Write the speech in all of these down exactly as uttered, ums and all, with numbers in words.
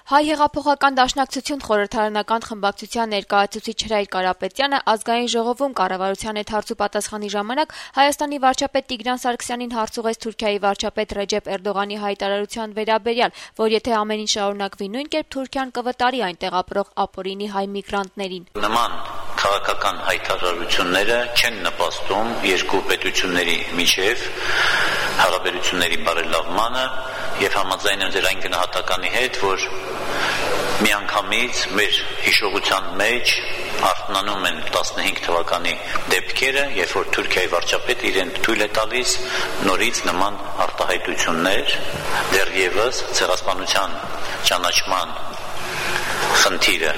Հայ հեղափոխական դաշնակցություն խորհրդարանական խմբակցության ներկայացուցիչ Հրայր Կարապետյանը ազգային ժողովում կառավարության հետ հարց ու պատասխանի ժամանակ Հայաստանի վարչապետ Տիգրան Սարգսյանին հարց ուղղեց Թուրքիայի վարչապետ Ռեջեփ Էրդողանի հայտարարության վերաբերյալ, որ եթե ամեն ինչ շարունակվի նույն կերպ Թուրքիան կվտարի այնտեղ ապրող ապօրինի հայ միգրանտներին։ Նման քաղաքական հայտարարությունները չեն նպաստում երկու պետությունների միջև հարաբերությունների բարելավմանը եւ համաձայն եմ ձեր այն գնահատականի հետ, որ միանգամից մեր հիշողության մեջ արթնանում են տասնհինգ թվականի դեպքերը, երբ որ Թուրքիայի վարչապետը իրեն թույլ է տալիս նորից նման արտահայտություններ, դեռևս ցեղասպանության ճանաչման խնդիրը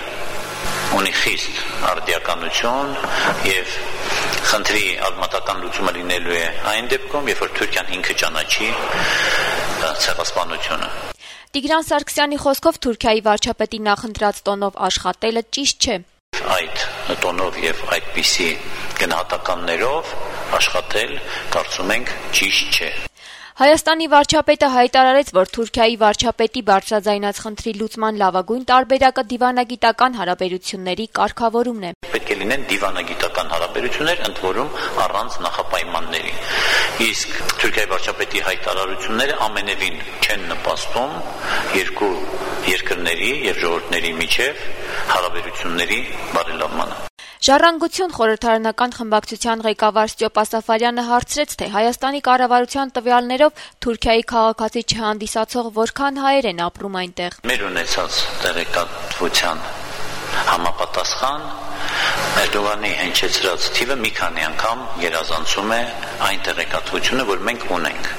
ունի խիստ արդիականություն եւ խնդրի արմատական լուծումը լինելու է այն դեպքում, երբ որ Թուրքիան ինքը ճանաչի ցեղասպանությունը։ Տիգրան Սարգսյանի խոսքով Թուրքիայի վարչապետի նախընտրած տոնով աշխատելը ճիշտ չէ։ Այդ տոնով եւ այդպիսի գնահատականներով աշխատել, կարծում ենք, ճիշտ չէ։ Հայաստանի վարչապետը հայտարարեց, որ Թուրքիայի վարչապետի բարձրաձայնած խնդրի լուծման լավագույն տարբերակը դիվանագիտական հարաբերությունների կարգավորումն է։ Պետք է լինեն դիվանագիտական հարաբերություններ, ընդ որում առանց նախապայմանների։ Իսկ Թուրքիայի վարչապետի հայտարարությունները ամենևին չեն նպաստում երկու երկրների եւ ժողովուրդների միջև հարաբերությունների բարելավմանը։ Ժառանգություն խորհրդարանական խմբակցության ղեկավար Ստյոպ Ասաֆարյանը հարցրեց, թե Հայաստանի կառավարության տվյալներով Թուրքիայի քաղաքացի չհանդիսացող որքան հայեր են ապրում այնտեղ։ Մեր ունեցած տեղեկատվության համապատասխան Էրդողանի հնչեցրած թիվը մի քանի անգամ գերազանցում է այն տեղեկատվությունը, որ մենք ունենք։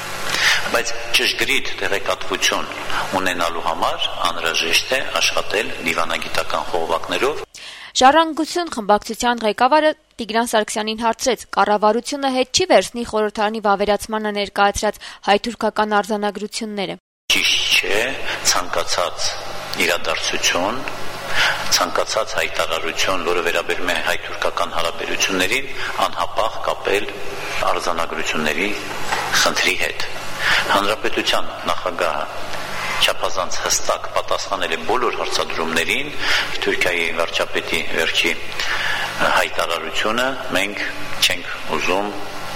Բայց ճշգրիտ տեղեկատվություն ունենալու համար անհրաժեշտ է աշխատել դիվանագիտական խողովակներով։ Ժառանգություն խմբակցության ղեկավարը Տիգրան Սարգսյանին հարցրեց. կառավարությունը հետ չի վերցնի խորհրդարանի վավերացմանը ներկայացրած հայ-թուրքական արձանագրությունները։ Ճիշտ չէ, ցանկացած իրադարձություն, ցանկացած հայտարարություն, որը վերաբերում է հայ-թուրքական հարաբերություններին, անհապաղ կապել արձանագրությունների խնդրի հետ։ Հանրապետության նախագահը չափազանց հստակ պատասխանել է բոլոր հարցադրումներին, Թուրքիայի վարչապետի վերջի հայտարարությունը մենք չենք ուզում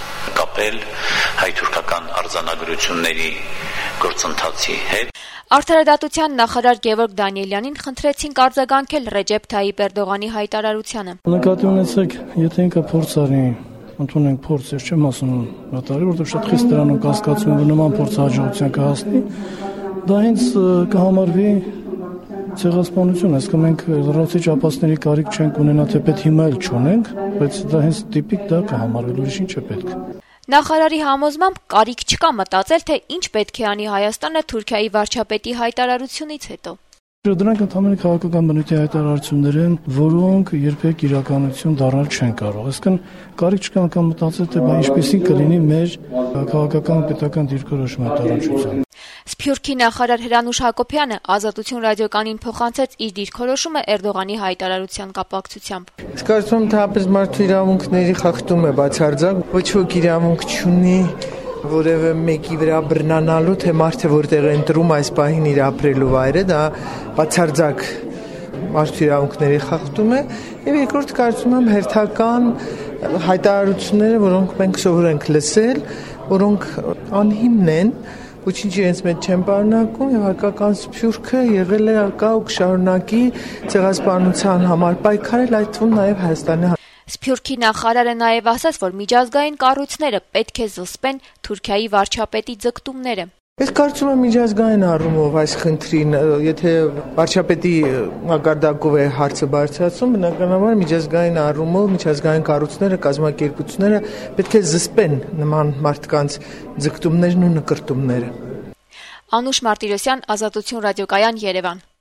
կապել հայ-թուրքական արձանագրությունների գործընթացի հետ։ Արդարադատության նախարար Գևորգ Դանիելյանին խնդրեցինք արձագանքել Ռեջեփ Թայիփ Էրդողանի հայտարարությանը։ Նկատի ունեցեք, եթե ինքը փորձ արի, ընդունենք փորձ, ես չեմ ասում վտարի, որովհետև շատ խիստ դրանով կասկածում եմ, որ նման փորձ հաջողության կհասնի, դա հենց կհամարվի ցեղասպանություն, այսինքն մենք լրացուցիչ ապացների կարիք չենք ունենա, թեպետ հիմա էլ չունենք, բայց դա հենց տիպիկ դա կհամարվի, ուրիշ ինչ է պետք։ Նախարարի համոզմամբ կարիք չկա մտածել, թե ինչ պետք է անի Հայաստանը Թուրքիայի վարչապետի հայտարարությունից հետո։ Դրանք ընդհանրապես քաղաքական բնույթի հայտարարություններ են, որոնք երբեք իրականություն դառնալ չեն կարող։ Այսինքն կարիք չկա անգամ մտածել, թե բա ինչպեսին կլինի մեր քաղաքական պետական դիրքորոշումը տարածության։ Սփյուռքի նախարար Հրանուշ Հակոբյանը Ազատություն ռադիոկանին փոխանցեց իր դիրքորոշումը Էրդողանի հայտարարության կապակցությամբ։ Իսկ կարծում եմ, թե հապես մարդու իրավունքների խախտում է բացարձակ, ոչ ոք իրավունք չունի որևէ մեկի վրա բռնանալու, թե մարդը որտեղ է ընտրում այս պահին իր ապրելու վայրը, դա բացարձակ մարդու իրավունքների խախտում է, եւ երկրորդ կարծում եմ հերթական հայտարարությունները, որոնք մենք սովոր ենք լսել, որոնք անհիմն են, ոչինչ իրենց մեջ չեն պարունակում եւ հայկական Սփյուռքը եղել է կա ու կշարունակի ցեղասպանության համար պայքարել, այդ թվում նաեւ Հայաստանի Սփյուռքի նախարարը նաև ասաց, որ միջազգային կառույցները պետք է զսպեն Թուրքիայի վարչապետի ձգտումները։ Ես կարծում եմ միջազգային առումով այս խնդրին, եթե վարչապետի մակարդակով է հարցը բարձրացում, բնականաբար միջազգային առումով միջազգային կառույցները, կազմակերպությունները պետք է զսպեն նման մարդկանց ձգտումներն ու նկրտումները։ Անուշ Մարտիրոսյան, Ազատություն ռադիոկայան, Երևան։